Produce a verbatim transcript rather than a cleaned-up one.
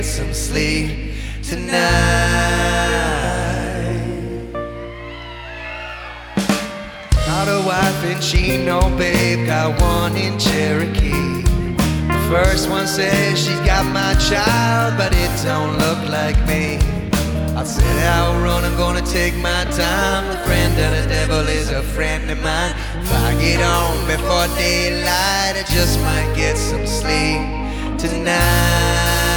some sleep tonight. Got a wife and she no babe, got one in Cherokee. The first one says she's got my child, but it don't look like me. I said I'll run, I'm gonna take my time. The friend of the devil is a friend of mine. If I get home before daylight, I just might get some sleep tonight.